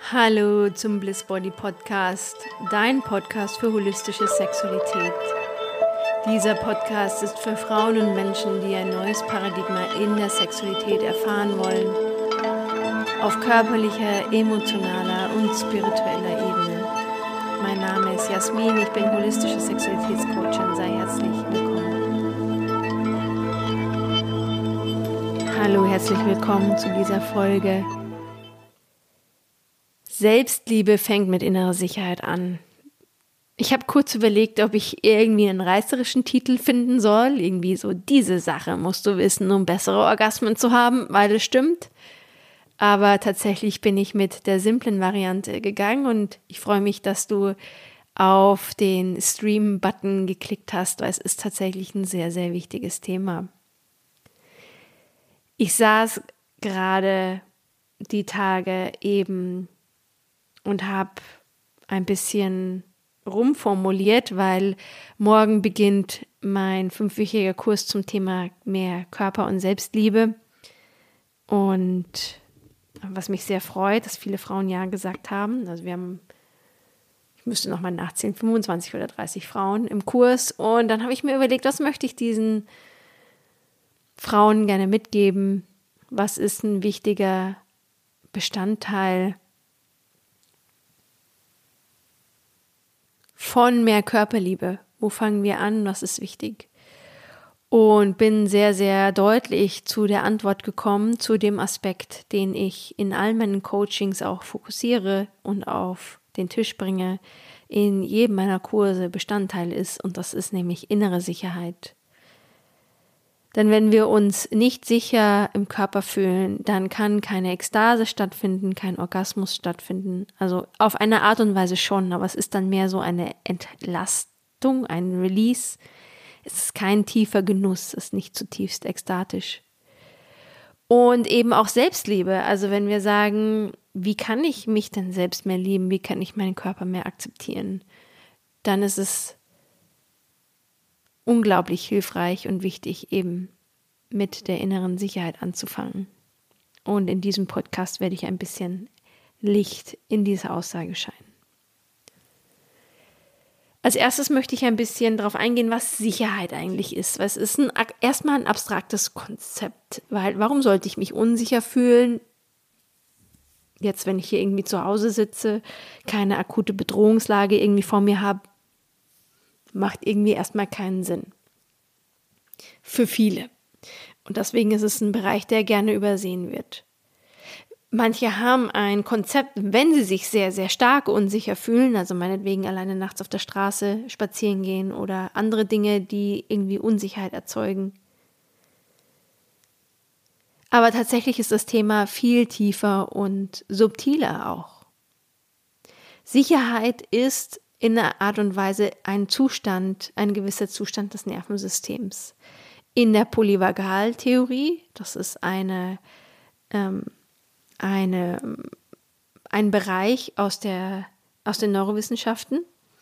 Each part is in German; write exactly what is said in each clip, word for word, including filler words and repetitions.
Hallo zum Bliss Body Podcast, dein Podcast für holistische Sexualität. Dieser Podcast ist für Frauen und Menschen, die ein neues Paradigma in der Sexualität erfahren wollen, auf körperlicher, emotionaler und spiritueller Ebene. Mein Name ist Jasmin, ich bin holistische Sexualitätscoachin, sei herzlich willkommen. Hallo, herzlich willkommen zu dieser Folge. Selbstliebe fängt mit innerer Sicherheit an. Ich habe kurz überlegt, ob ich irgendwie einen reißerischen Titel finden soll. Irgendwie so, diese Sache musst du wissen, um bessere Orgasmen zu haben, weil es stimmt. Aber tatsächlich bin ich mit der simplen Variante gegangen und ich freue mich, dass du auf den Stream-Button geklickt hast, weil es ist tatsächlich ein sehr, sehr wichtiges Thema. Ich saß gerade die Tage eben und habe ein bisschen rumformuliert, weil morgen beginnt mein fünfwöchiger Kurs zum Thema mehr Körper- und Selbstliebe. Und was mich sehr freut, dass viele Frauen ja gesagt haben, also wir haben, ich müsste nochmal nachzählen, fünfundzwanzig oder dreißig Frauen im Kurs. Und dann habe ich mir überlegt, was möchte ich diesen Frauen gerne mitgeben? Was ist ein wichtiger Bestandteil von mehr Körperliebe? Wo fangen wir an? Was ist wichtig? Und bin sehr, sehr deutlich zu der Antwort gekommen, zu dem Aspekt, den ich in all meinen Coachings auch fokussiere und auf den Tisch bringe, in jedem meiner Kurse Bestandteil ist, und das ist nämlich innere Sicherheit. Denn wenn wir uns nicht sicher im Körper fühlen, dann kann keine Ekstase stattfinden, kein Orgasmus stattfinden. Also auf eine Art und Weise schon, aber es ist dann mehr so eine Entlastung, ein Release. Es ist kein tiefer Genuss, es ist nicht zutiefst ekstatisch. Und eben auch Selbstliebe. Also wenn wir sagen, wie kann ich mich denn selbst mehr lieben, wie kann ich meinen Körper mehr akzeptieren, dann ist es unglaublich hilfreich und wichtig, eben mit der inneren Sicherheit anzufangen. Und in diesem Podcast werde ich ein bisschen Licht in diese Aussage scheinen. Als erstes möchte ich ein bisschen darauf eingehen, was Sicherheit eigentlich ist. Weil es ist ein, erstmal ein abstraktes Konzept. Weil warum sollte ich mich unsicher fühlen? Jetzt, wenn ich hier irgendwie zu Hause sitze, keine akute Bedrohungslage irgendwie vor mir habe, macht irgendwie erstmal keinen Sinn. Für viele. Und deswegen ist es ein Bereich, der gerne übersehen wird. Manche haben ein Konzept, wenn sie sich sehr, sehr stark unsicher fühlen, also meinetwegen alleine nachts auf der Straße spazieren gehen oder andere Dinge, die irgendwie Unsicherheit erzeugen. Aber tatsächlich ist das Thema viel tiefer und subtiler auch. Sicherheit ist in einer Art und Weise ein Zustand, ein gewisser Zustand des Nervensystems. In der Polyvagaltheorie, das ist eine, ähm, eine, ein Bereich aus, der, aus den Neurowissenschaften,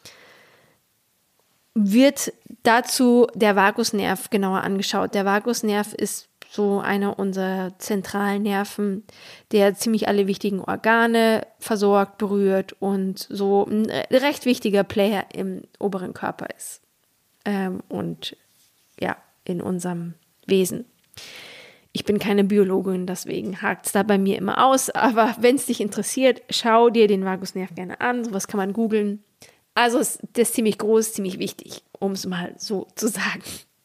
wird dazu der Vagusnerv genauer angeschaut. Der Vagusnerv ist so einer unserer zentralen Nerven, der ziemlich alle wichtigen Organe versorgt, berührt und so ein recht wichtiger Player im oberen Körper ist. Ähm, und ja, in unserem Wesen. Ich bin keine Biologin, deswegen hakt es da bei mir immer aus, aber wenn es dich interessiert, schau dir den Vagusnerv gerne an, sowas kann man googeln. Also das ist ziemlich groß, ziemlich wichtig, um es mal so zu sagen.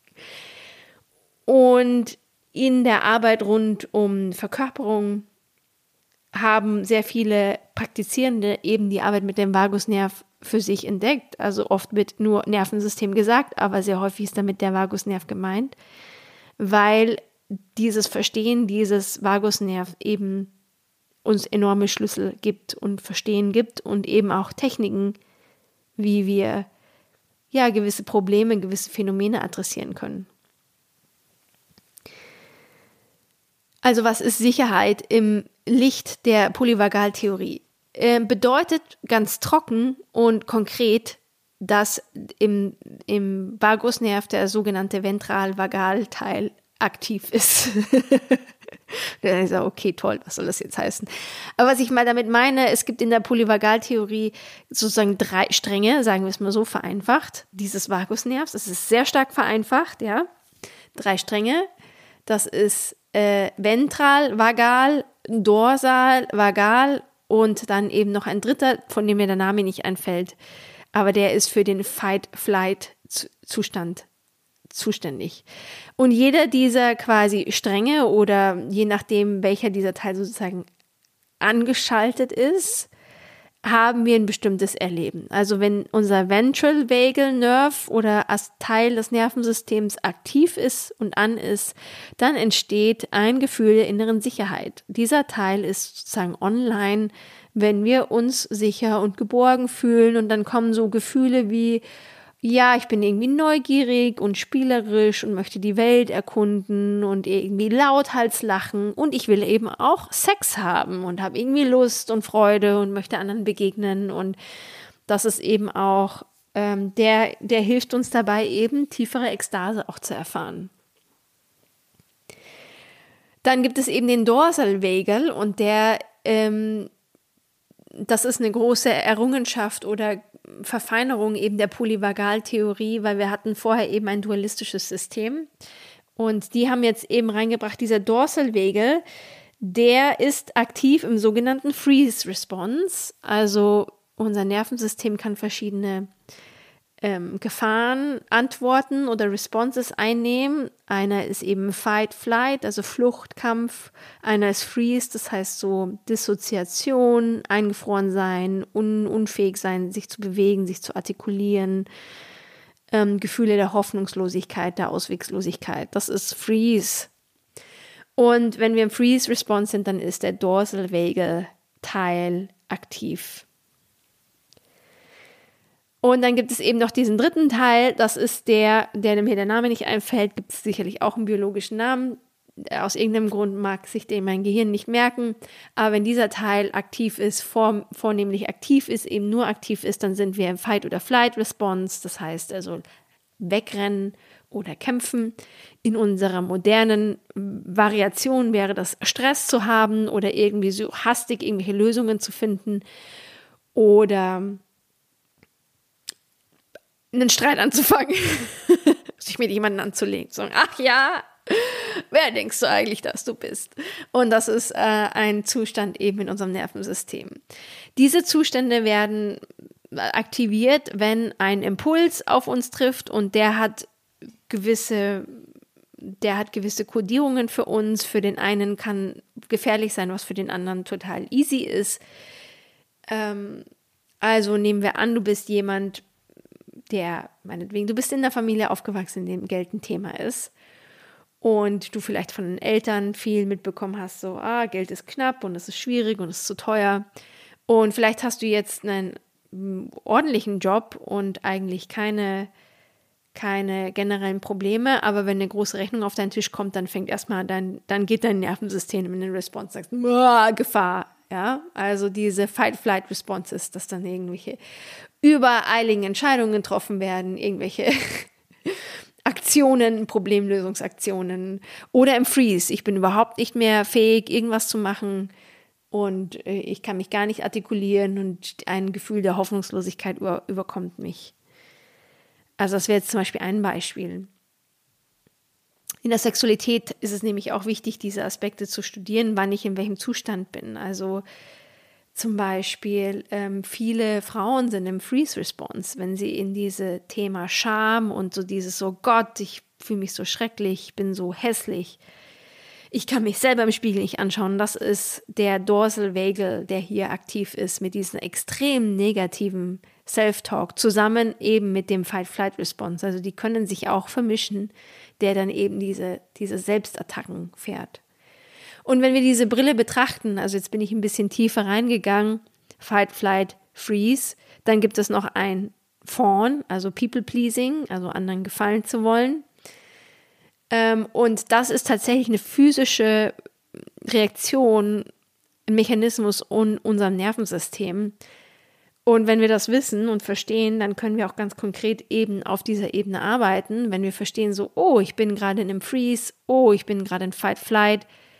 Und in der Arbeit rund um Verkörperung haben sehr viele Praktizierende eben die Arbeit mit dem Vagusnerv für sich entdeckt. Also oft wird nur Nervensystem gesagt, aber sehr häufig ist damit der Vagusnerv gemeint, weil dieses Verstehen dieses Vagusnerv eben uns enorme Schlüssel gibt und Verstehen gibt und eben auch Techniken, wie wir ja gewisse Probleme, gewisse Phänomene adressieren können. Also was ist Sicherheit im Licht der Polyvagaltheorie? Äh, bedeutet ganz trocken und konkret, dass im, im Vagusnerv der sogenannte Ventral-Vagal-Teil aktiv ist. Dann ist er, okay, toll, was soll das jetzt heißen? Aber was ich mal damit meine, es gibt in der Polyvagaltheorie sozusagen drei Stränge, sagen wir es mal so vereinfacht, dieses Vagusnervs. Das ist sehr stark vereinfacht, ja. Drei Stränge. Das ist äh, ventral, vagal, dorsal, vagal und dann eben noch ein dritter, von dem mir der Name nicht einfällt. Aber der ist für den Fight-Flight-Zustand zuständig. Und jeder dieser quasi Stränge oder je nachdem, welcher dieser Teil sozusagen angeschaltet ist, haben wir ein bestimmtes Erleben. Also wenn unser Ventral Vagal Nerve oder als Teil des Nervensystems aktiv ist und an ist, dann entsteht ein Gefühl der inneren Sicherheit. Dieser Teil ist sozusagen online, wenn wir uns sicher und geborgen fühlen, und dann kommen so Gefühle wie, ja, ich bin irgendwie neugierig und spielerisch und möchte die Welt erkunden und irgendwie lauthals lachen, und ich will eben auch Sex haben und habe irgendwie Lust und Freude und möchte anderen begegnen, und das ist eben auch, ähm, der, der hilft uns dabei, eben tiefere Ekstase auch zu erfahren. Dann gibt es eben den Dorsal Vagal, und der, ähm, das ist eine große Errungenschaft oder Verfeinerung eben der Polyvagaltheorie, weil wir hatten vorher eben ein dualistisches System, und die haben jetzt eben reingebracht, dieser Dorsal Vagal, der ist aktiv im sogenannten Freeze Response, also unser Nervensystem kann verschiedene ähm, Gefahren, Antworten oder Responses einnehmen. Einer ist eben Fight, Flight, also Flucht, Kampf. Einer ist Freeze, das heißt so Dissoziation, eingefroren sein, un- unfähig sein, sich zu bewegen, sich zu artikulieren. Ähm, Gefühle der Hoffnungslosigkeit, der Auswegslosigkeit. Das ist Freeze. Und wenn wir im Freeze-Response sind, dann ist der Dorsal Vagal Teil aktiv. Und dann gibt es eben noch diesen dritten Teil, das ist der, der mir der Name nicht einfällt, gibt es sicherlich auch einen biologischen Namen. Aus irgendeinem Grund mag sich den mein Gehirn nicht merken, aber wenn dieser Teil aktiv ist, vor, vornehmlich aktiv ist, eben nur aktiv ist, dann sind wir im Fight- oder Flight-Response, das heißt also wegrennen oder kämpfen. In unserer modernen Variation wäre das Stress zu haben oder irgendwie so hastig irgendwelche Lösungen zu finden oder einen Streit anzufangen, sich mit jemandem anzulegen, sagen, ach ja, wer denkst du eigentlich, dass du bist? Und das ist äh, ein Zustand eben in unserem Nervensystem. Diese Zustände werden aktiviert, wenn ein Impuls auf uns trifft, und der hat gewisse, der hat gewisse Kodierungen für uns. Für den einen kann gefährlich sein, was für den anderen total easy ist. Ähm, also nehmen wir an, du bist jemand, der, meinetwegen, du bist in der Familie aufgewachsen, in dem Geld ein Thema ist, und du vielleicht von den Eltern viel mitbekommen hast, so, ah, Geld ist knapp und es ist schwierig und es ist zu teuer, und vielleicht hast du jetzt einen ordentlichen Job und eigentlich keine, keine generellen Probleme, aber wenn eine große Rechnung auf deinen Tisch kommt, dann fängt erstmal dein, dann geht dein Nervensystem in den Response, sagst, Gefahr, ja, also diese Fight-Flight-Responses, dass dann irgendwelche übereiligen Entscheidungen getroffen werden, irgendwelche Aktionen, Problemlösungsaktionen, oder im Freeze. Ich bin überhaupt nicht mehr fähig, irgendwas zu machen, und äh, ich kann mich gar nicht artikulieren, und ein Gefühl der Hoffnungslosigkeit über, überkommt mich. Also das wäre jetzt zum Beispiel ein Beispiel. In der Sexualität ist es nämlich auch wichtig, diese Aspekte zu studieren, wann ich in welchem Zustand bin. Also zum Beispiel, ähm, viele Frauen sind im Freeze-Response, wenn sie in diese Thema Scham und so dieses so, Gott, ich fühle mich so schrecklich, ich bin so hässlich, ich kann mich selber im Spiegel nicht anschauen. Das ist der Dorsal Vagal, der hier aktiv ist mit diesem extrem negativen Self-Talk, zusammen eben mit dem Fight-Flight-Response. Also die können sich auch vermischen, der dann eben diese, diese Selbstattacken fährt. Und wenn wir diese Brille betrachten, also jetzt bin ich ein bisschen tiefer reingegangen, Fight, Flight, Freeze, dann gibt es noch ein Fawn, also People-Pleasing, also anderen gefallen zu wollen. Ähm, und das ist tatsächlich eine physische Reaktion, ein Mechanismus in unserem Nervensystem. Und wenn wir das wissen und verstehen, dann können wir auch ganz konkret eben auf dieser Ebene arbeiten. Wenn wir verstehen so, oh, ich bin gerade in einem Freeze, oh, ich bin gerade in Fight, Flight,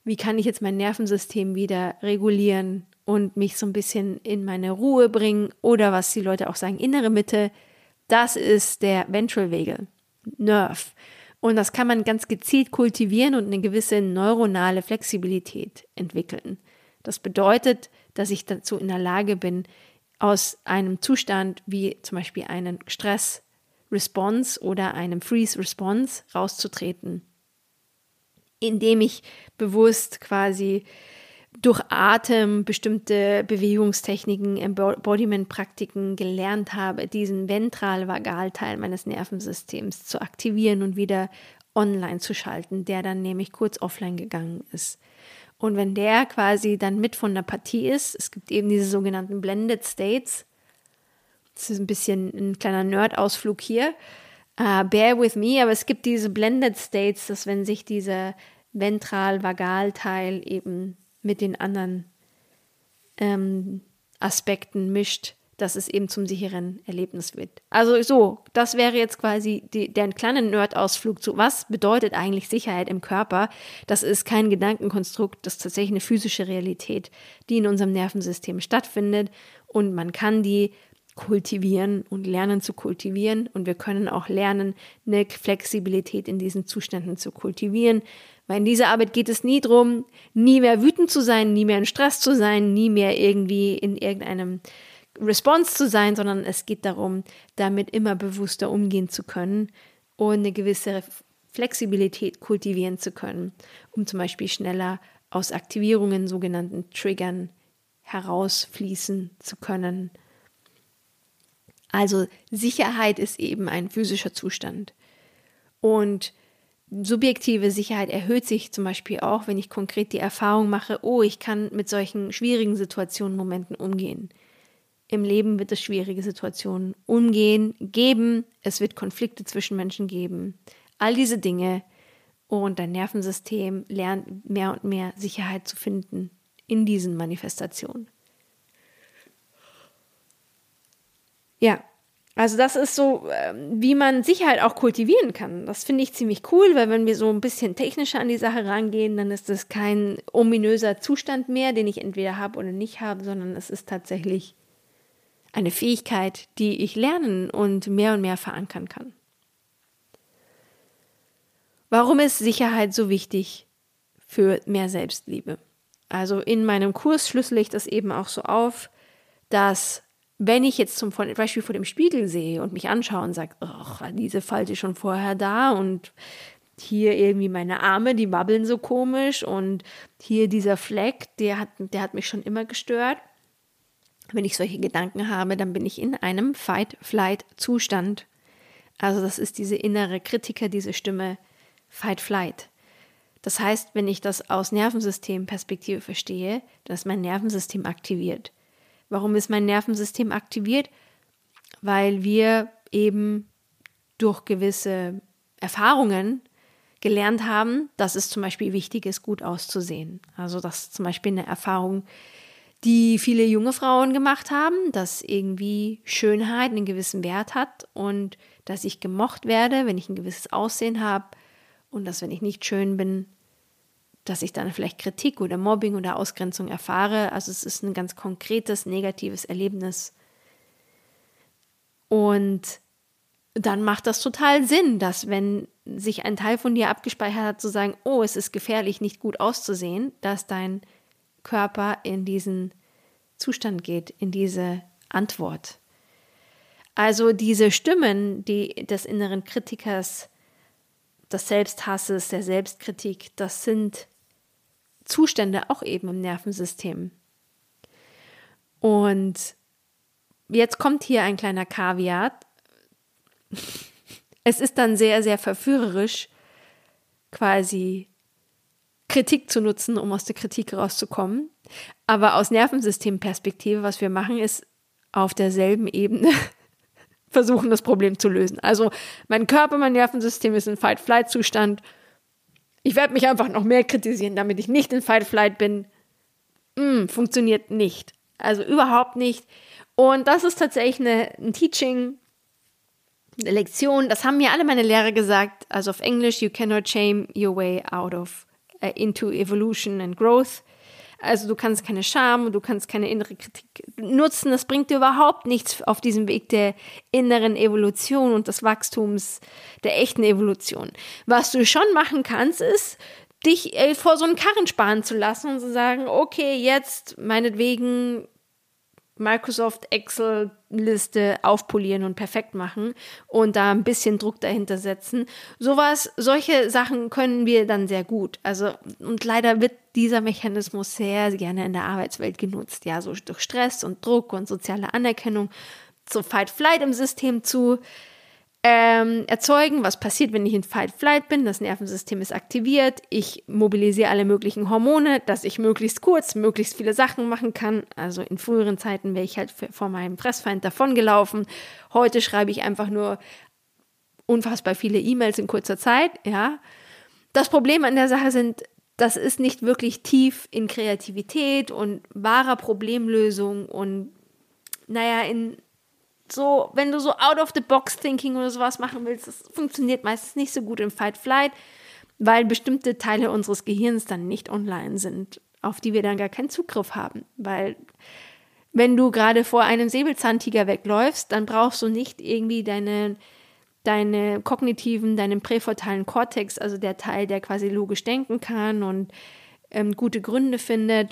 wie kann ich jetzt mein Nervensystem wieder regulieren und mich so ein bisschen in meine Ruhe bringen oder was die Leute auch sagen, innere Mitte, das ist der Ventral Vagal Nerve. Und das kann man ganz gezielt kultivieren und eine gewisse neuronale Flexibilität entwickeln. Das bedeutet, dass ich dazu in der Lage bin, aus einem Zustand wie zum Beispiel einem Stress-Response oder einem Freeze-Response rauszutreten, indem ich bewusst quasi durch Atem bestimmte Bewegungstechniken, Embodiment-Praktiken gelernt habe, diesen Ventral-Vagal-Teil meines Nervensystems zu aktivieren und wieder online zu schalten, der dann nämlich kurz offline gegangen ist. Und wenn der quasi dann mit von der Partie ist, es gibt eben diese sogenannten Blended States, das ist ein bisschen ein kleiner Nerd-Ausflug hier, uh, bear with me, aber es gibt diese Blended States, dass wenn sich dieser Ventral-Vagal-Teil eben mit den anderen ähm, Aspekten mischt, dass es eben zum sicheren Erlebnis wird. Also so, das wäre jetzt quasi die, der kleine Nerd-Ausflug zu, was bedeutet eigentlich Sicherheit im Körper? Das ist kein Gedankenkonstrukt, das ist tatsächlich eine physische Realität, die in unserem Nervensystem stattfindet und man kann die kultivieren und lernen zu kultivieren und wir können auch lernen, eine Flexibilität in diesen Zuständen zu kultivieren, weil in dieser Arbeit geht es nie darum, nie mehr wütend zu sein, nie mehr in Stress zu sein, nie mehr irgendwie in irgendeinem Response zu sein, sondern es geht darum, damit immer bewusster umgehen zu können und eine gewisse Flexibilität kultivieren zu können, um zum Beispiel schneller aus Aktivierungen, sogenannten Triggern, herausfließen zu können. Also Sicherheit ist eben ein physischer Zustand. Und subjektive Sicherheit erhöht sich zum Beispiel auch, wenn ich konkret die Erfahrung mache, oh, ich kann mit solchen schwierigen Situationen, Momenten umgehen. Im Leben wird es schwierige Situationen umgehen, geben, es wird Konflikte zwischen Menschen geben. All diese Dinge und dein Nervensystem lernt mehr und mehr Sicherheit zu finden in diesen Manifestationen. Ja, also das ist so, wie man Sicherheit auch kultivieren kann. Das finde ich ziemlich cool, weil wenn wir so ein bisschen technischer an die Sache rangehen, dann ist das kein ominöser Zustand mehr, den ich entweder habe oder nicht habe, sondern es ist tatsächlich eine Fähigkeit, die ich lernen und mehr und mehr verankern kann. Warum ist Sicherheit so wichtig für mehr Selbstliebe? Also in meinem Kurs schlüssele ich das eben auch so auf, dass wenn ich jetzt zum Beispiel vor dem Spiegel sehe und mich anschaue und sage, ach, diese Falte ist schon vorher da und hier irgendwie meine Arme, die wabbeln so komisch und hier dieser Fleck, der hat, der hat mich schon immer gestört. Wenn ich solche Gedanken habe, dann bin ich in einem Fight-Flight-Zustand. Also das ist diese innere Kritiker, diese Stimme Fight-Flight. Das heißt, wenn ich das aus Nervensystemperspektive verstehe, dann ist mein Nervensystem aktiviert. Warum ist mein Nervensystem aktiviert? Weil wir eben durch gewisse Erfahrungen gelernt haben, dass es zum Beispiel wichtig ist, gut auszusehen. Also das ist zum Beispiel eine Erfahrung, die viele junge Frauen gemacht haben, dass irgendwie Schönheit einen gewissen Wert hat und dass ich gemocht werde, wenn ich ein gewisses Aussehen habe und dass, wenn ich nicht schön bin, dass ich dann vielleicht Kritik oder Mobbing oder Ausgrenzung erfahre. Also es ist ein ganz konkretes, negatives Erlebnis. Und dann macht das total Sinn, dass wenn sich ein Teil von dir abgespeichert hat, zu sagen, oh, es ist gefährlich, nicht gut auszusehen, dass dein Körper in diesen Zustand geht, in diese Antwort. Also diese Stimmen, die des inneren Kritikers, des Selbsthasses, der Selbstkritik, das sind Zustände auch eben im Nervensystem. Und jetzt kommt hier ein kleiner Kaviat. Es ist dann sehr, sehr verführerisch, quasi Kritik zu nutzen, um aus der Kritik rauszukommen. Aber aus Nervensystemperspektive, was wir machen, ist auf derselben Ebene versuchen, das Problem zu lösen. Also mein Körper, mein Nervensystem ist in Fight-Flight-Zustand. Ich werde mich einfach noch mehr kritisieren, damit ich nicht in Fight-Flight bin. Mm, funktioniert nicht. Also überhaupt nicht. Und das ist tatsächlich eine, ein Teaching, eine Lektion. Das haben mir alle meine Lehrer gesagt. Also auf Englisch, you cannot shame your way out of äh, into Evolution and Growth. Also du kannst keine Scham, du kannst keine innere Kritik nutzen. Das bringt dir überhaupt nichts auf diesem Weg der inneren Evolution und des Wachstums, der echten Evolution. Was du schon machen kannst, ist, dich äh, vor so einen Karren spannen zu lassen und zu sagen, okay, jetzt meinetwegen Microsoft Excel-Liste aufpolieren und perfekt machen und da ein bisschen Druck dahinter setzen. Sowas, solche Sachen können wir dann sehr gut. Also, und leider wird dieser Mechanismus sehr gerne in der Arbeitswelt genutzt. Ja, so durch Stress und Druck und soziale Anerkennung so Fight-Flight im System zu ähm, erzeugen. Was passiert, wenn ich in Fight-Flight bin? Das Nervensystem ist aktiviert. Ich mobilisiere alle möglichen Hormone, dass ich möglichst kurz, möglichst viele Sachen machen kann. Also in früheren Zeiten wäre ich halt vor meinem Fressfeind davongelaufen. Heute schreibe ich einfach nur unfassbar viele E-Mails in kurzer Zeit. Ja. Das Problem an der Sache sind, das ist nicht wirklich tief in Kreativität und wahrer Problemlösung und naja, in so, wenn du so out-of-the-box-Thinking oder sowas machen willst, das funktioniert meistens nicht so gut im Fight-Flight, weil bestimmte Teile unseres Gehirns dann nicht online sind, auf die wir dann gar keinen Zugriff haben. Weil wenn du gerade vor einem Säbelzahntiger wegläufst, dann brauchst du nicht irgendwie deine, deine kognitiven, deinen präfrontalen Kortex, also der Teil, der quasi logisch denken kann und ähm, gute Gründe findet,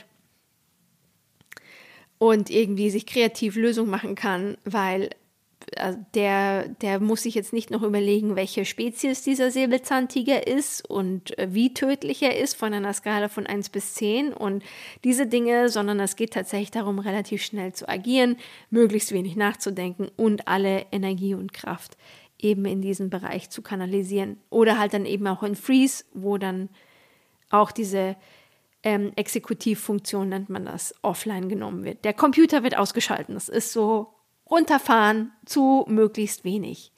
und irgendwie sich kreativ Lösungen machen kann, weil also der, der muss sich jetzt nicht noch überlegen, welche Spezies dieser Säbelzahntiger ist und wie tödlich er ist von einer Skala von eins bis zehn und diese Dinge, sondern es geht tatsächlich darum, relativ schnell zu agieren, möglichst wenig nachzudenken und alle Energie und Kraft eben in diesen Bereich zu kanalisieren. Oder halt dann eben auch in Freeze, wo dann auch diese Ähm, Exekutivfunktion nennt man das, offline genommen wird. Der Computer wird ausgeschaltet. Das ist so runterfahren zu möglichst wenig.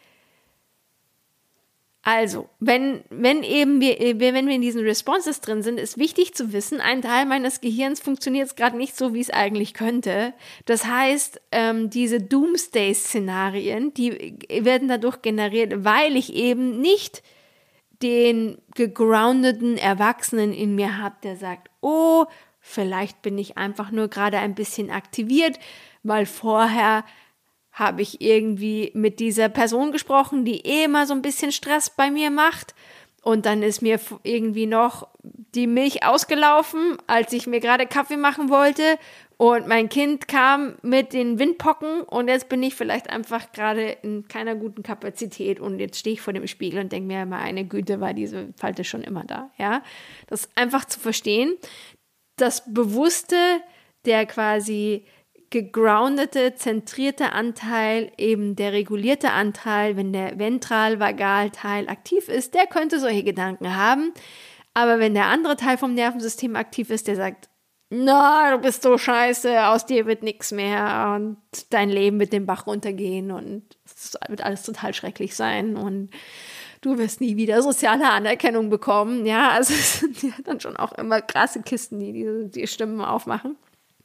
Also, wenn, wenn eben wir, wenn wir in diesen Responses drin sind, ist wichtig zu wissen, ein Teil meines Gehirns funktioniert jetzt gerade nicht so, wie es eigentlich könnte. Das heißt, ähm, diese Doomsday-Szenarien, die werden dadurch generiert, weil ich eben nicht den gegroundeten Erwachsenen in mir habe, der sagt, oh, vielleicht bin ich einfach nur gerade ein bisschen aktiviert, weil vorher habe ich irgendwie mit dieser Person gesprochen, die eh immer so ein bisschen Stress bei mir macht und dann ist mir irgendwie noch die Milch ausgelaufen, als ich mir gerade Kaffee machen wollte und mein Kind kam mit den Windpocken und jetzt bin ich vielleicht einfach gerade in keiner guten Kapazität und jetzt stehe ich vor dem Spiegel und denke mir, meine Güte, war diese Falte schon immer da. Ja? Das einfach zu verstehen, das Bewusste, der quasi gegroundete, zentrierte Anteil, eben der regulierte Anteil, wenn der Ventralvagalteil aktiv ist, der könnte solche Gedanken haben. Aber wenn der andere Teil vom Nervensystem aktiv ist, der sagt, na, du bist so scheiße, aus dir wird nichts mehr und dein Leben wird den Bach runtergehen und es wird alles total schrecklich sein und du wirst nie wieder soziale Anerkennung bekommen. Ja, also es sind ja dann schon auch immer krasse Kisten, die die, die Stimmen aufmachen.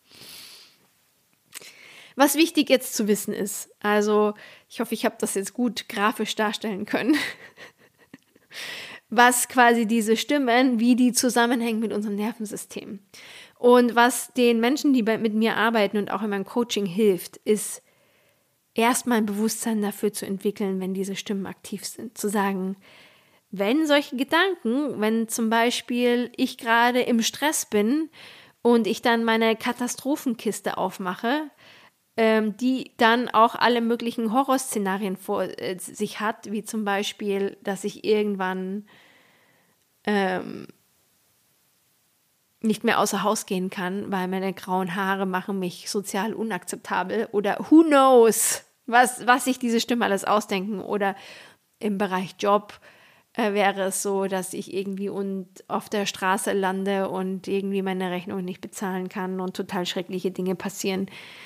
Was wichtig jetzt zu wissen ist, also ich hoffe, ich habe das jetzt gut grafisch darstellen können, was quasi diese Stimmen, wie die zusammenhängen mit unserem Nervensystem. Und was den Menschen, die bei, mit mir arbeiten und auch in meinem Coaching hilft, ist erstmal ein Bewusstsein dafür zu entwickeln, wenn diese Stimmen aktiv sind. Zu sagen, wenn solche Gedanken, wenn zum Beispiel ich gerade im Stress bin und ich dann meine Katastrophenkiste aufmache, ähm, die dann auch alle möglichen Horrorszenarien vor äh, sich hat, wie zum Beispiel, dass ich irgendwann ähm, nicht mehr außer Haus gehen kann, weil meine grauen Haare machen mich sozial unakzeptabel oder who knows, was, was sich diese Stimmen alles ausdenken. Oder im Bereich Job äh, wäre es so, dass ich irgendwie und auf der Straße lande und irgendwie meine Rechnung nicht bezahlen kann und total schreckliche Dinge passieren.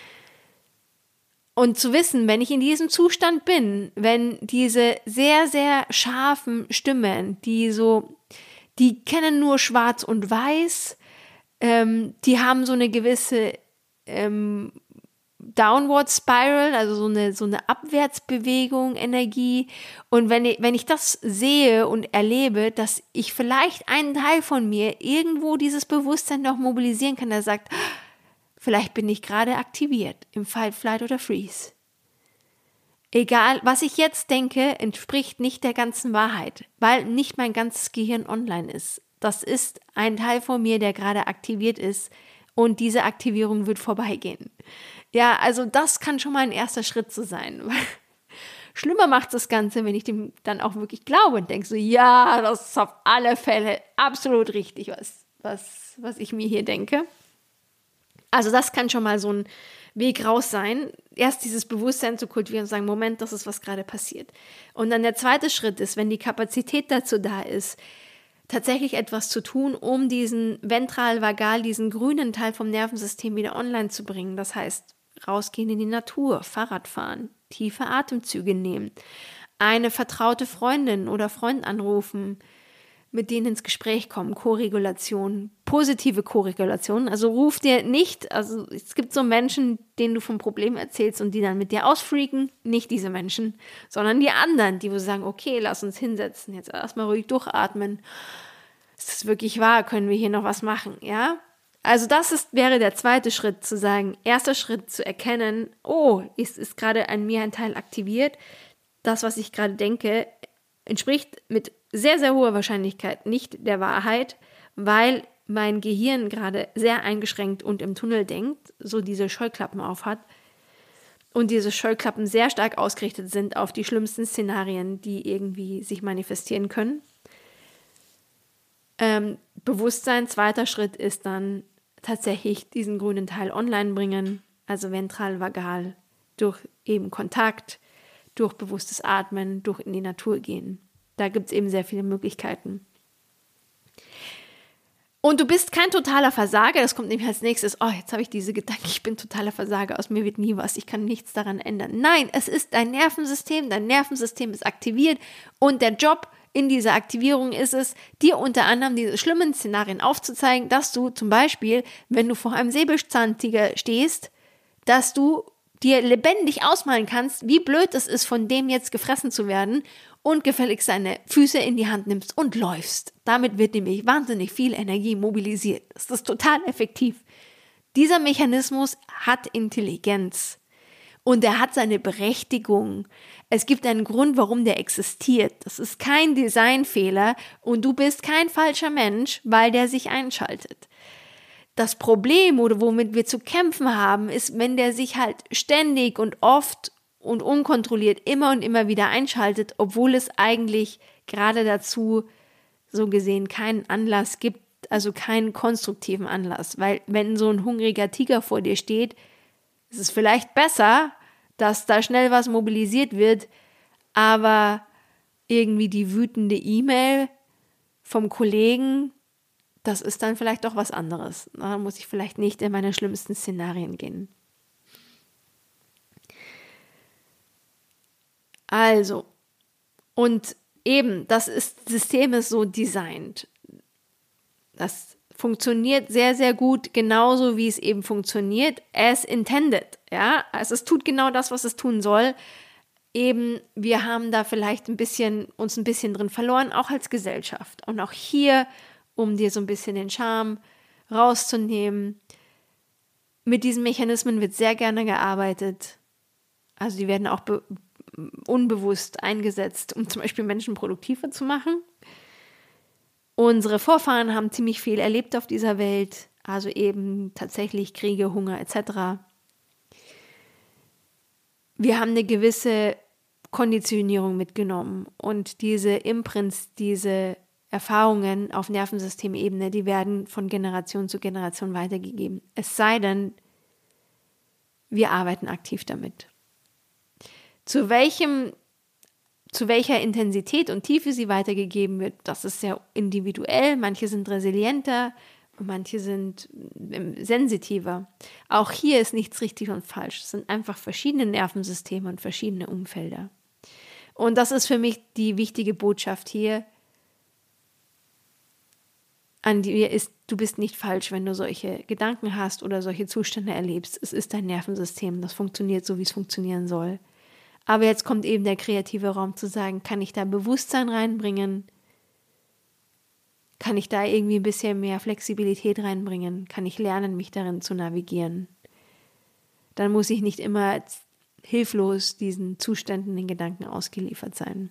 Und zu wissen, wenn ich in diesem Zustand bin, wenn diese sehr, sehr scharfen Stimmen, die so, die kennen nur Schwarz und Weiß, ähm, die haben so eine gewisse ähm, Downward Spiral, also so eine, so eine Abwärtsbewegung, Energie. Und wenn ich, wenn ich das sehe und erlebe, dass ich vielleicht einen Teil von mir irgendwo dieses Bewusstsein noch mobilisieren kann, der sagt, vielleicht bin ich gerade aktiviert im Fight, Flight oder Freeze. Egal, was ich jetzt denke, entspricht nicht der ganzen Wahrheit, weil nicht mein ganzes Gehirn online ist. Das ist ein Teil von mir, der gerade aktiviert ist und diese Aktivierung wird vorbeigehen. Ja, also das kann schon mal ein erster Schritt so sein. Schlimmer macht das Ganze, wenn ich dem dann auch wirklich glaube und denke so, ja, das ist auf alle Fälle absolut richtig, was, was, was ich mir hier denke. Also das kann schon mal so ein Weg raus sein, erst dieses Bewusstsein zu kultivieren und sagen, Moment, das ist, was gerade passiert. Und dann der zweite Schritt ist, wenn die Kapazität dazu da ist, tatsächlich etwas zu tun, um diesen ventral-vagal, diesen grünen Teil vom Nervensystem wieder online zu bringen. Das heißt, rausgehen in die Natur, Fahrrad fahren, tiefe Atemzüge nehmen, eine vertraute Freundin oder Freund anrufen, mit denen ins Gespräch kommen, Koregulation, positive Koregulation. Also ruf dir nicht, also es gibt so Menschen, denen du vom Problem erzählst und die dann mit dir ausfreaken, nicht diese Menschen, sondern die anderen, die wo sagen, okay, lass uns hinsetzen, jetzt erstmal ruhig durchatmen. Ist das wirklich wahr? Können wir hier noch was machen? Ja? Also das ist, wäre der zweite Schritt, zu sagen, erster Schritt zu erkennen, oh, ist, ist gerade an mir ein Teil aktiviert, das, was ich gerade denke, entspricht mit sehr, sehr hoher Wahrscheinlichkeit nicht der Wahrheit, weil mein Gehirn gerade sehr eingeschränkt und im Tunnel denkt, so diese Scheuklappen aufhat und diese Scheuklappen sehr stark ausgerichtet sind auf die schlimmsten Szenarien, die irgendwie sich manifestieren können. Ähm, Bewusstsein, zweiter Schritt ist dann tatsächlich diesen grünen Teil online bringen, also ventral-vagal, durch eben Kontakt, durch bewusstes Atmen, durch in die Natur gehen. Da gibt es eben sehr viele Möglichkeiten. Und du bist kein totaler Versager, das kommt nämlich als nächstes, oh, jetzt habe ich diese Gedanken, ich bin totaler Versager, aus mir wird nie was, ich kann nichts daran ändern. Nein, es ist dein Nervensystem, dein Nervensystem ist aktiviert und der Job in dieser Aktivierung ist es, dir unter anderem diese schlimmen Szenarien aufzuzeigen, dass du zum Beispiel, wenn du vor einem Säbelzahntiger stehst, dass du dir lebendig ausmalen kannst, wie blöd es ist, von dem jetzt gefressen zu werden und gefälligst seine Füße in die Hand nimmst und läufst. Damit wird nämlich wahnsinnig viel Energie mobilisiert. Das ist total effektiv. Dieser Mechanismus hat Intelligenz und er hat seine Berechtigung. Es gibt einen Grund, warum der existiert. Das ist kein Designfehler und du bist kein falscher Mensch, weil der sich einschaltet. Das Problem oder womit wir zu kämpfen haben, ist, wenn der sich halt ständig und oft und unkontrolliert immer und immer wieder einschaltet, obwohl es eigentlich gerade dazu so gesehen keinen Anlass gibt, also keinen konstruktiven Anlass. Weil wenn so ein hungriger Tiger vor dir steht, ist es vielleicht besser, dass da schnell was mobilisiert wird, aber irgendwie die wütende E-Mail vom Kollegen, das ist dann vielleicht doch was anderes. Da muss ich vielleicht nicht in meine schlimmsten Szenarien gehen. Also, und eben, das ist, System ist so designt. Das funktioniert sehr, sehr gut, genauso wie es eben funktioniert, as intended. Ja, also es tut genau das, was es tun soll. Eben, wir haben da vielleicht ein bisschen, uns ein bisschen drin verloren, auch als Gesellschaft. Und auch hier, um dir so ein bisschen den Charme rauszunehmen, mit diesen Mechanismen wird sehr gerne gearbeitet. Also die werden auch be- unbewusst eingesetzt, um zum Beispiel Menschen produktiver zu machen. Unsere Vorfahren haben ziemlich viel erlebt auf dieser Welt, also eben tatsächlich Kriege, Hunger et cetera. Wir haben eine gewisse Konditionierung mitgenommen und diese Imprints, diese Erfahrungen auf Nervensystemebene, die werden von Generation zu Generation weitergegeben. Es sei denn, wir arbeiten aktiv damit. Zu welchem, zu welcher Intensität und Tiefe sie weitergegeben wird, das ist sehr individuell. Manche sind resilienter, manche sind sensitiver. Auch hier ist nichts richtig und falsch. Es sind einfach verschiedene Nervensysteme und verschiedene Umfelder. Und das ist für mich die wichtige Botschaft hier. an dir ist, du bist nicht falsch, wenn du solche Gedanken hast oder solche Zustände erlebst. Es ist dein Nervensystem, das funktioniert so, wie es funktionieren soll. Aber jetzt kommt eben der kreative Raum zu sagen, kann ich da Bewusstsein reinbringen? Kann ich da irgendwie ein bisschen mehr Flexibilität reinbringen? Kann ich lernen, mich darin zu navigieren? Dann muss ich nicht immer hilflos diesen Zuständen, den Gedanken ausgeliefert sein.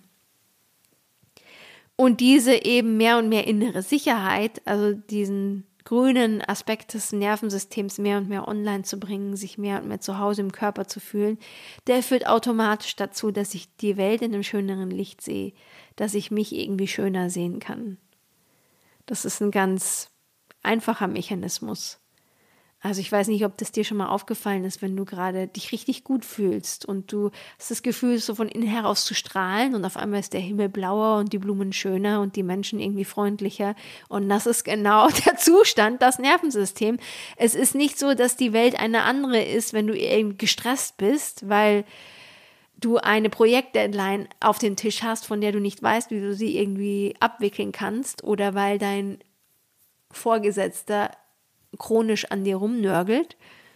Und diese eben mehr und mehr innere Sicherheit, also diesen grünen Aspekt des Nervensystems mehr und mehr online zu bringen, sich mehr und mehr zu Hause im Körper zu fühlen, der führt automatisch dazu, dass ich die Welt in einem schöneren Licht sehe, dass ich mich irgendwie schöner sehen kann. Das ist ein ganz einfacher Mechanismus. Also ich weiß nicht, ob das dir schon mal aufgefallen ist, wenn du gerade dich richtig gut fühlst und du hast das Gefühl, so von innen heraus zu strahlen und auf einmal ist der Himmel blauer und die Blumen schöner und die Menschen irgendwie freundlicher und das ist genau der Zustand, das Nervensystem. Es ist nicht so, dass die Welt eine andere ist, wenn du irgendwie gestresst bist, weil du eine Projektdeadline auf dem Tisch hast, von der du nicht weißt, wie du sie irgendwie abwickeln kannst oder weil dein Vorgesetzter chronisch an dir rumnörgelt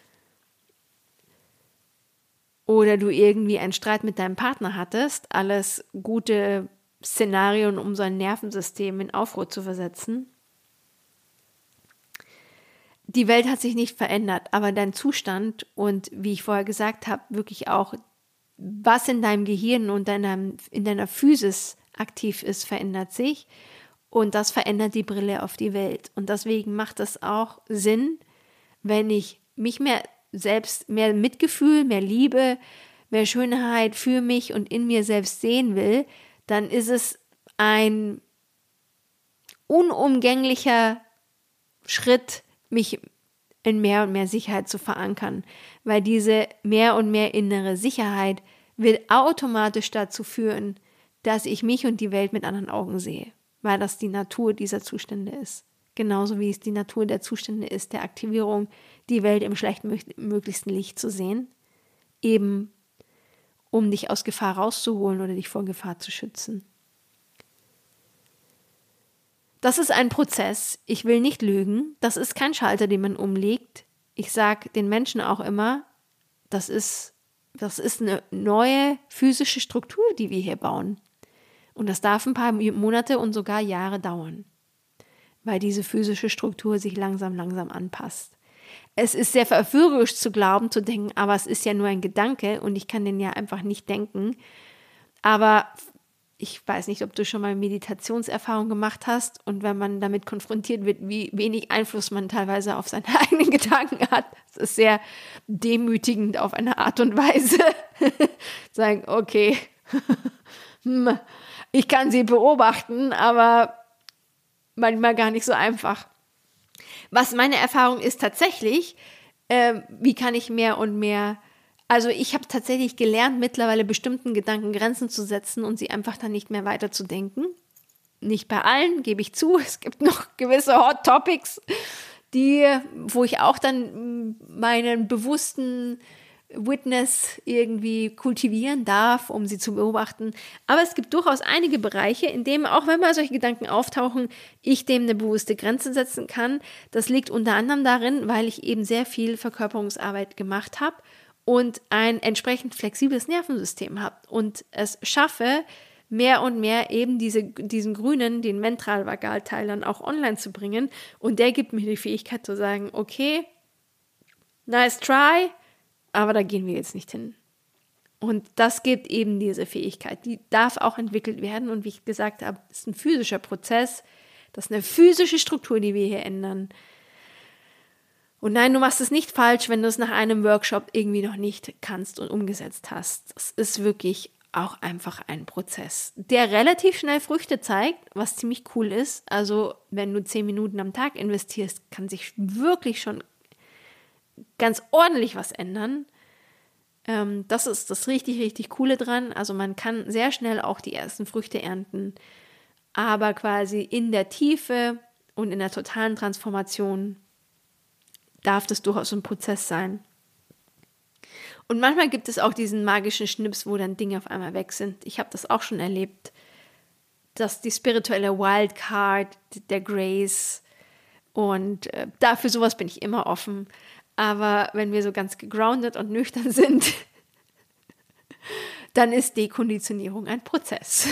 oder du irgendwie einen Streit mit deinem Partner hattest, alles gute Szenarien, um sein Nervensystem in Aufruhr zu versetzen. Die Welt hat sich nicht verändert, aber dein Zustand und wie ich vorher gesagt habe, wirklich auch, was in deinem Gehirn und deinem, in deiner Physis aktiv ist, verändert sich. Und das verändert die Brille auf die Welt. Und deswegen macht es auch Sinn, wenn ich mich mehr selbst, mehr Mitgefühl, mehr Liebe, mehr Schönheit für mich und in mir selbst sehen will, dann ist es ein unumgänglicher Schritt, mich in mehr und mehr Sicherheit zu verankern. Weil diese mehr und mehr innere Sicherheit wird automatisch dazu führen, dass ich mich und die Welt mit anderen Augen sehe. Weil das die Natur dieser Zustände ist. Genauso wie es die Natur der Zustände ist, der Aktivierung, die Welt im schlechtmöglichsten Licht zu sehen, eben um dich aus Gefahr rauszuholen oder dich vor Gefahr zu schützen. Das ist ein Prozess, ich will nicht lügen, das ist kein Schalter, den man umlegt. Ich sage den Menschen auch immer, das ist, das ist eine neue physische Struktur, die wir hier bauen. Und das darf ein paar Monate und sogar Jahre dauern, weil diese physische Struktur sich langsam, langsam anpasst. Es ist sehr verführerisch zu glauben, zu denken, aber es ist ja nur ein Gedanke und ich kann den ja einfach nicht denken. Aber ich weiß nicht, ob du schon mal Meditationserfahrung gemacht hast und wenn man damit konfrontiert wird, wie wenig Einfluss man teilweise auf seine eigenen Gedanken hat. Es ist sehr demütigend auf eine Art und Weise. Sagen, okay, hm. Ich kann sie beobachten, aber manchmal gar nicht so einfach. Was meine Erfahrung ist tatsächlich, äh, wie kann ich mehr und mehr, also ich habe tatsächlich gelernt, mittlerweile bestimmten Gedanken Grenzen zu setzen und sie einfach dann nicht mehr weiterzudenken. Nicht bei allen, gebe ich zu. Es gibt noch gewisse Hot Topics, die, wo ich auch dann meinen bewussten Witness irgendwie kultivieren darf, um sie zu beobachten. Aber es gibt durchaus einige Bereiche, in denen, auch wenn mal solche Gedanken auftauchen, ich dem eine bewusste Grenze setzen kann. Das liegt unter anderem darin, weil ich eben sehr viel Verkörperungsarbeit gemacht habe und ein entsprechend flexibles Nervensystem habe und es schaffe, mehr und mehr eben diese, diesen grünen, den Ventralvagalteil dann auch online zu bringen. Und der gibt mir die Fähigkeit zu sagen, okay, nice try, aber da gehen wir jetzt nicht hin. Und das gibt eben diese Fähigkeit. Die darf auch entwickelt werden. Und wie ich gesagt habe, das ist ein physischer Prozess. Das ist eine physische Struktur, die wir hier ändern. Und nein, du machst es nicht falsch, wenn du es nach einem Workshop irgendwie noch nicht kannst und umgesetzt hast. Das ist wirklich auch einfach ein Prozess, der relativ schnell Früchte zeigt, was ziemlich cool ist. Also wenn du zehn Minuten am Tag investierst, kann sich wirklich schon ganz ordentlich was ändern. Ähm, das ist das richtig, richtig Coole dran. Also man kann sehr schnell auch die ersten Früchte ernten, aber quasi in der Tiefe und in der totalen Transformation darf das durchaus ein Prozess sein. Und manchmal gibt es auch diesen magischen Schnips, wo dann Dinge auf einmal weg sind. Ich habe das auch schon erlebt, dass die spirituelle Wildcard, der Grace, Und äh, dafür sowas bin ich immer offen. Aber wenn wir so ganz gegroundet und nüchtern sind, dann ist Dekonditionierung ein Prozess.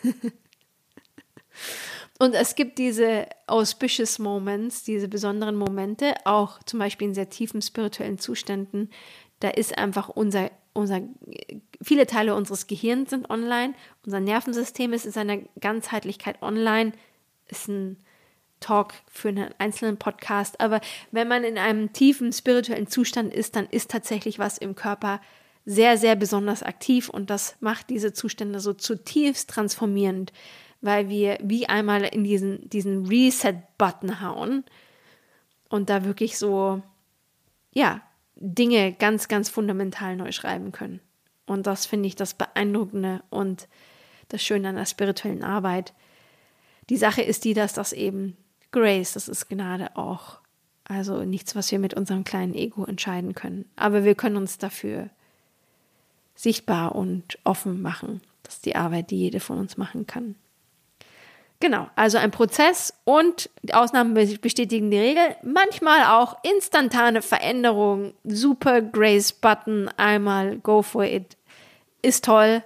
Und es gibt diese auspicious Moments, diese besonderen Momente, auch zum Beispiel in sehr tiefen spirituellen Zuständen. Da ist einfach unser, unser, viele Teile unseres Gehirns sind online, unser Nervensystem ist in seiner Ganzheitlichkeit online, ist ein Talk für einen einzelnen Podcast. Aber wenn man in einem tiefen spirituellen Zustand ist, dann ist tatsächlich was im Körper sehr, sehr besonders aktiv und das macht diese Zustände so zutiefst transformierend, weil wir wie einmal in diesen, diesen Reset-Button hauen und da wirklich so, ja, Dinge ganz, ganz fundamental neu schreiben können. Und das finde ich das Beeindruckende und das Schöne an der spirituellen Arbeit. Die Sache ist die, dass das eben Grace, das ist Gnade auch. Also nichts, was wir mit unserem kleinen Ego entscheiden können. Aber wir können uns dafür sichtbar und offen machen. Das ist die Arbeit, die jede von uns machen kann. Genau, also ein Prozess und die Ausnahmen bestätigen die Regel. Manchmal auch instantane Veränderung, super Grace-Button, einmal go for it, ist toll.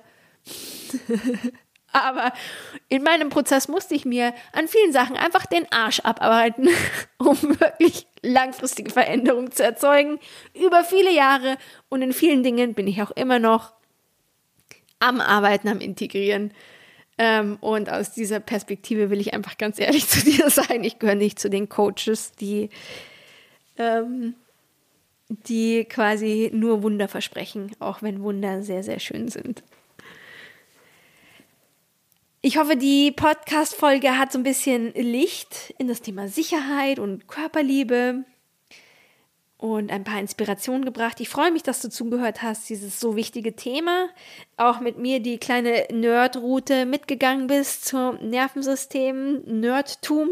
Aber in meinem Prozess musste ich mir an vielen Sachen einfach den Arsch abarbeiten, um wirklich langfristige Veränderungen zu erzeugen, über viele Jahre. Und in vielen Dingen bin ich auch immer noch am Arbeiten, am Integrieren. Ähm, und aus dieser Perspektive will ich einfach ganz ehrlich zu dir sein. Ich gehöre nicht zu den Coaches, die, ähm, die quasi nur Wunder versprechen, auch wenn Wunder sehr, sehr schön sind. Ich hoffe, die Podcast-Folge hat so ein bisschen Licht in das Thema Sicherheit und Körperliebe und ein paar Inspirationen gebracht. Ich freue mich, dass du zugehört hast, dieses so wichtige Thema. Auch mit mir die kleine Nerd-Route mitgegangen bist zum Nervensystem, Nerdtum.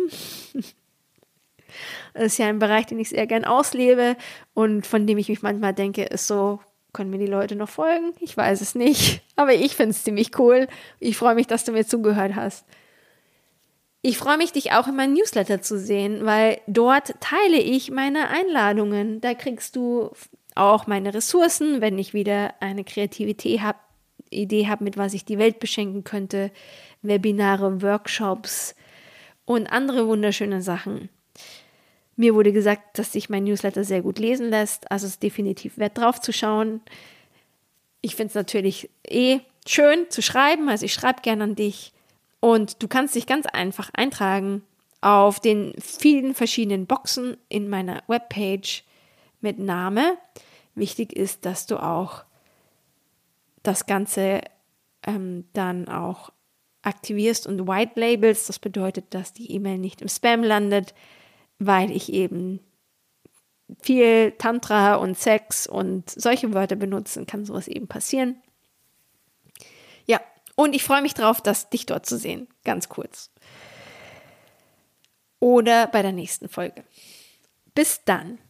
Das ist ja ein Bereich, den ich sehr gern auslebe und von dem ich mich manchmal denke, ist so, können mir die Leute noch folgen? Ich weiß es nicht, aber ich finde es ziemlich cool. Ich freue mich, dass du mir zugehört hast. Ich freue mich, dich auch in meinem Newsletter zu sehen, weil dort teile ich meine Einladungen. Da kriegst du auch meine Ressourcen, wenn ich wieder eine Kreativität habe, Idee habe, mit was ich die Welt beschenken könnte, Webinare, Workshops und andere wunderschöne Sachen. Mir wurde gesagt, dass sich mein Newsletter sehr gut lesen lässt, also es ist definitiv wert drauf zu schauen. Ich finde es natürlich eh schön zu schreiben, also ich schreibe gerne an dich und du kannst dich ganz einfach eintragen auf den vielen verschiedenen Boxen in meiner Webpage mit Name. Wichtig ist, dass du auch das Ganze ähm, dann auch aktivierst und white labelst. Das bedeutet, dass die E-Mail nicht im Spam landet, weil ich eben viel Tantra und Sex und solche Wörter benutzen, kann sowas eben passieren. Ja, und ich freue mich drauf, das dich dort zu sehen, ganz kurz. Oder bei der nächsten Folge. Bis dann.